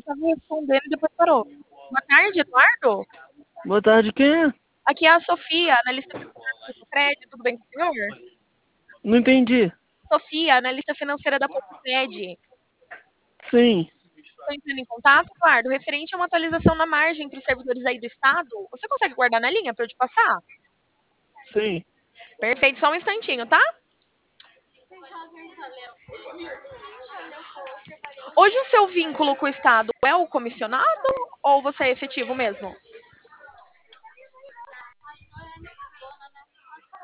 estava respondendo e depois parou. Boa tarde, Eduardo. Boa tarde, quem é? Aqui é a Sofia, analista financeira do Cicred. Tudo bem com o senhor? Não entendi. Sofia, analista financeira da Cicred. Sim, Estou entrando em contato, Eduardo, referente a uma atualização na margem para os servidores aí do Estado. Você consegue guardar na linha para eu te passar? sim. Perfeito, só um instantinho, tá? Hoje o seu vínculo com o Estado é o comissionado ou você é efetivo mesmo?